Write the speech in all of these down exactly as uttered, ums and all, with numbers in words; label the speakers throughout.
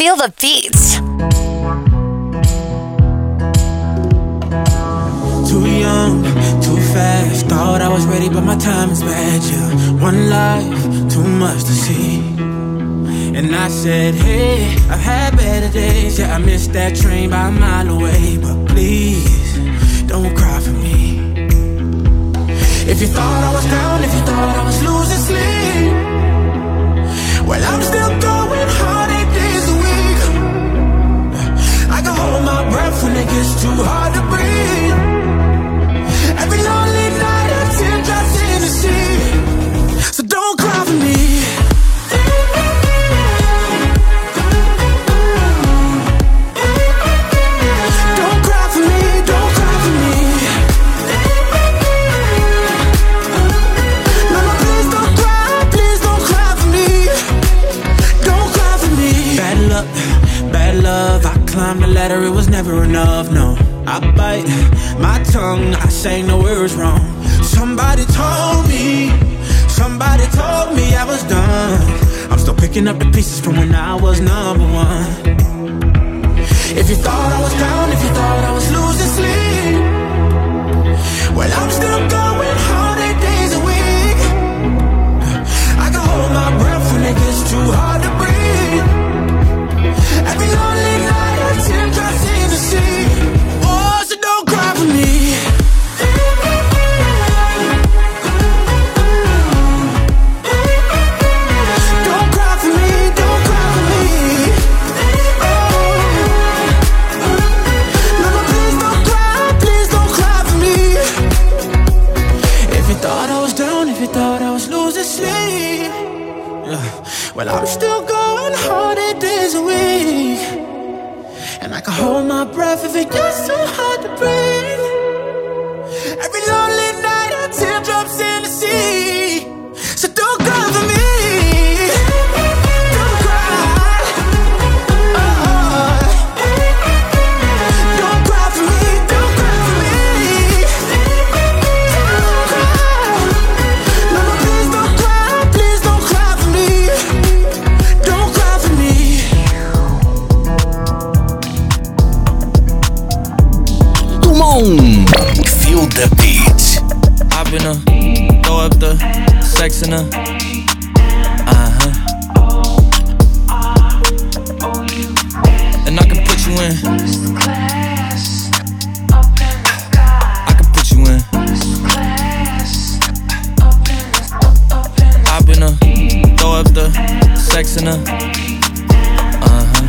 Speaker 1: Feel the beats.
Speaker 2: Too young, too fast. Thought I was ready, but my time is bad. Yeah, one life, too much to see. And I said, hey, I've had better days. Yeah, I missed that train by a mile away. But please, don't cry for me. If you thought I was down, if you thought I was losing sleep, well, I'm still going hard eight days a week. I can hold my breath when it gets too hard to breathe. Every lonely night a tear drops in the sea. So don't cry for me. Don't cry for me, don't cry for me. No, no, please don't cry, please don't cry for me. Don't cry for me. Bad luck, bad love, I climbed the ladder, it was never enough, no. I bite my tongue, I say no words wrong. Somebody told me, somebody told me I was done. I'm still picking up the pieces from when I was number one. If you thought I was down, if you thought I was losing sleep, well, I'm still going hard eight days a week. I can hold my breath when it gets too hard to breathe. Every lonely night a tear drops in the sea. Don't cry for me. Don't cry for me, don't cry for me. No, no, please don't cry, please don't cry for me. If you thought I was down, if you thought I was losing sleep, well, I'm still going hard eight days a week. And I can hold my breath if it gets too hard to breathe. Every lonely night a tear drops in the sea. So don't cry for me. Don't cry. Oh. Don't cry for me. Don't cry for me. Don't cry. No, no, please don't cry. Please don't cry for me. Don't cry for me.
Speaker 3: Come on, feel the beat.
Speaker 4: I've been a throw up the sex in a uh huh. And I can put you in. I can put you in. I've been a throw up the sex in a uh huh.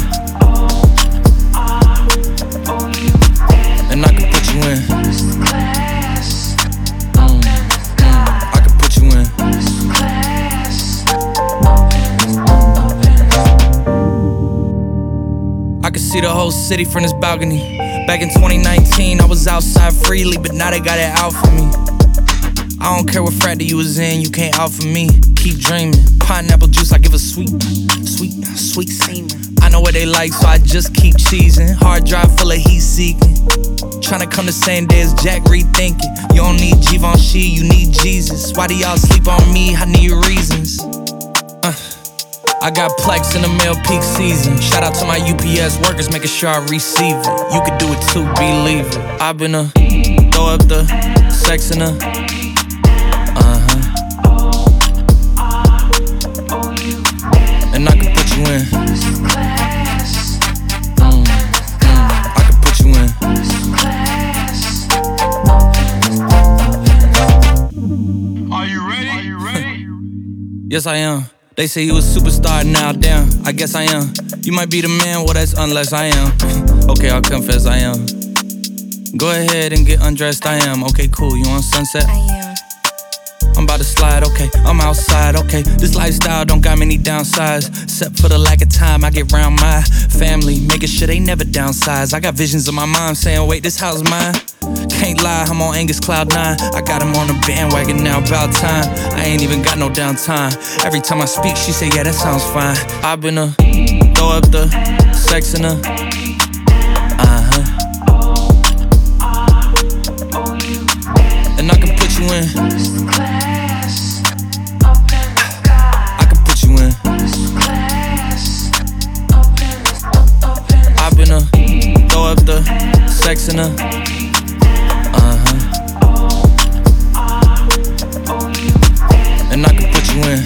Speaker 4: And I can put you in. Mm, mm, I can put you in. I can see the whole city from this balcony. Back in twenty nineteen, I was outside freely, but now they got it out for me. I don't care what frat you was in, you can't out for me. Keep dreaming. Pineapple juice, I give a sweet, sweet, sweet semen. I know what they like, so I just keep cheesing. Hard drive full of heat seeking. Tryna come the same day as Jack, rethinking. You don't need Givenchy, you need Jesus. Why do y'all sleep on me? I need reasons. Uh, I got Plex in the mail peak season. Shout out to my U P S workers, making sure I receive it. You could do it too, believe it. I've been a throw up the sex in a uh huh. And I can put you in. Mm, mm, I can put you in.
Speaker 5: Are you ready? Are you ready?
Speaker 4: Yes, I am. They say you a superstar now, damn, I guess I am. You might be the man, well that's unless I am. Okay, I'll confess I am. Go ahead and get undressed, I am. Okay, cool, you on Sunset?
Speaker 1: I am.
Speaker 4: I'm about to slide, okay, I'm outside, okay. This lifestyle don't got many downsides, except for the lack of time I get round my family, making sure they never downsize. I got visions of my mom saying, wait, this house mine. Can't lie, I'm on Angus Cloud nine. I got him on the bandwagon now, about time. I ain't even got no downtime. Every time I speak, she say, yeah, that sounds fine. I've been a throw up the sex in a uh-huh. And I can put you in. I can put you in. texting her. Uh-huh. And I can put you in.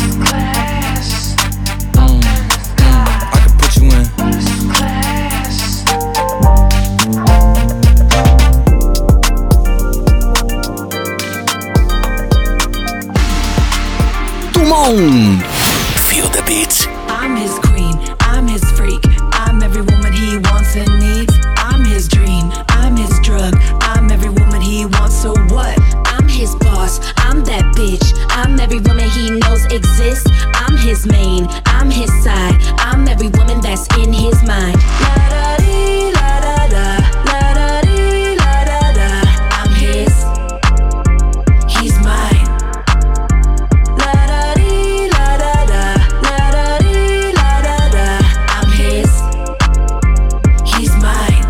Speaker 4: Mm, mm, I can put you in.
Speaker 3: Tout le monde. Feel the beat.
Speaker 1: I'm his queen, I'm his freak, I'm every woman he wants and needs. I'm his dream, I'm his drug, I'm every woman he wants, so what? I'm his boss, I'm that bitch, I'm every woman he knows exists. I'm his main, I'm his side, I'm every woman that's in his mind. La da dee, la da da, la da dee, la da da. I'm his, he's mine. La da dee, la da da, la da dee, la da da. I'm his, he's mine.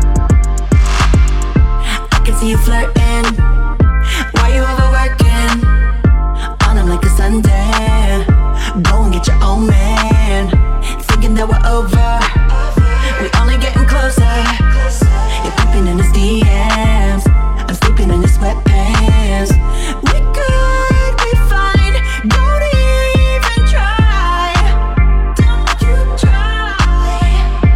Speaker 1: I can see you flirting. Why you overworking? On him like a Sunday. Go and get your own man. Thinking that we're over. We only getting closer. You're peeping in his D Ms. I'm sleeping in his sweatpants. We could be fine. Don't even try. Don't you try.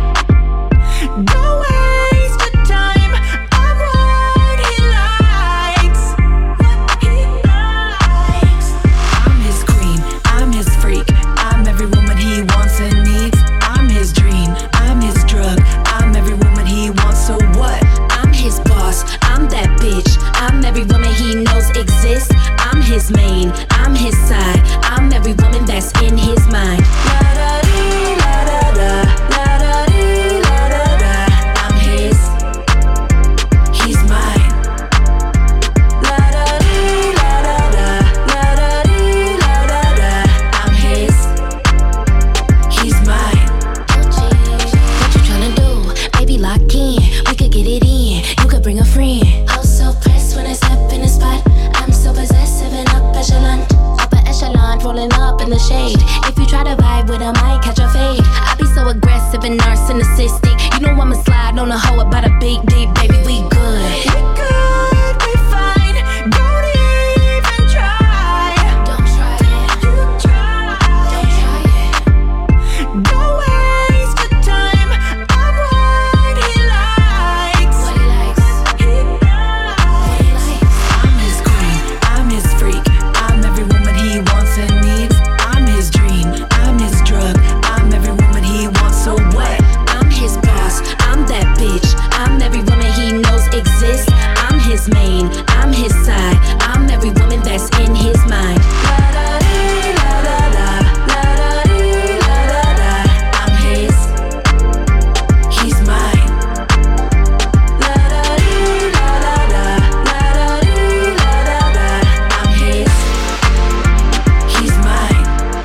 Speaker 1: Don't waste your time. I'm what he likes. What he likes. I'm his queen. I'm his freak. I'm every woman he wants and needs. I'm his dream. I'm his drug. I'm every woman he wants, so what? I'm his boss. I'm that bitch. I'm every woman he knows exists. I'm his main. I'm his side. I'm every woman that's in his mind. La da dee, la da da, la da dee, la da da. I'm his. He's mine. La da dee, la da da, la da dee, la da da. I'm his. He's mine. What you tryna do? Baby, lock in. We could get it in. You could bring a friend. I was so pressed when I step in the spot. I'm so possessive and up echelon. Upper echelon, rolling up in the shade. If you try to vibe with him, I catch a fade. I be so aggressive and narcissistic. You know I'ma slide on a hoe about a big deep, baby, we good. We could be fine. Don't even try. Don't try it. You try. Don't try it. Don't waste your time. I'm what he likes. What he likes. He likes. I'm his queen. I'm his freak. I'm every woman he wants and needs. I'm his dream. I'm his drug. I'm every woman he wants, so what? I'm his boss. I'm that bitch. I'm every woman he knows exists. I'm his main. I'm his side. I'm every woman that's in his mind. La da dee, la da da, la da dee, la da da. I'm his. He's mine. La da dee, la da da, la da dee, la da da. I'm his. He's mine.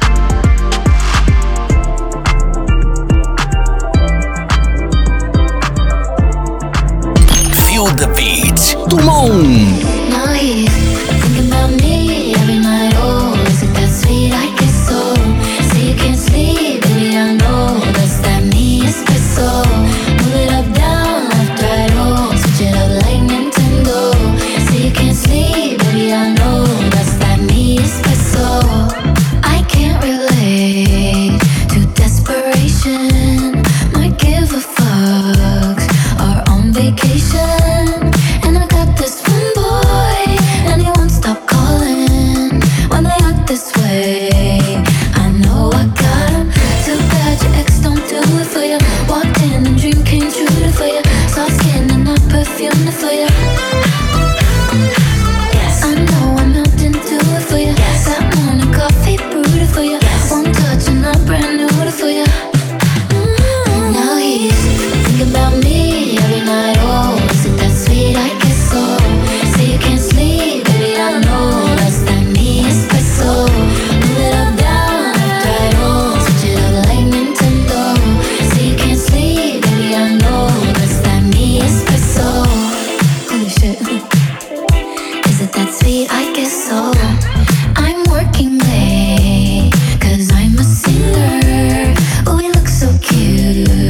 Speaker 3: Feel the beat. Tout le monde.
Speaker 6: Now he's thinking about me every night. Oh, is it that sweet? I guess so. Say you can't sleep, baby, I know that's that me espresso. Move it up, down, left, right, oh, switch it up like Nintendo. Say you can't sleep, baby, I know that's that me espresso. I can't relate to desperation. Might give a fuck. Are on vacation, and I got this one boy, and he won't stop calling when they act this way. I know I got him. Too bad your ex don't do it for you. Walked in and dream came true for you. Soft skin and I perfumed it for you. Yes, I know I'm out to do it for you. Yes, that morning coffee brewed it for you. Yes, one touch and I brand new it for you. Mm, now he's thinking about me every night. Oh, is it that sweet? I guess so. Say you can't sleep, baby, I know that's that me espresso. Move it up, down, left, right, oh, switch it up like Nintendo. Say you can't sleep, baby, I know that's that me espresso. Holy shit. Is it that sweet? I guess so. I'm working late, cause I'm a singer. Oh, we look so cute.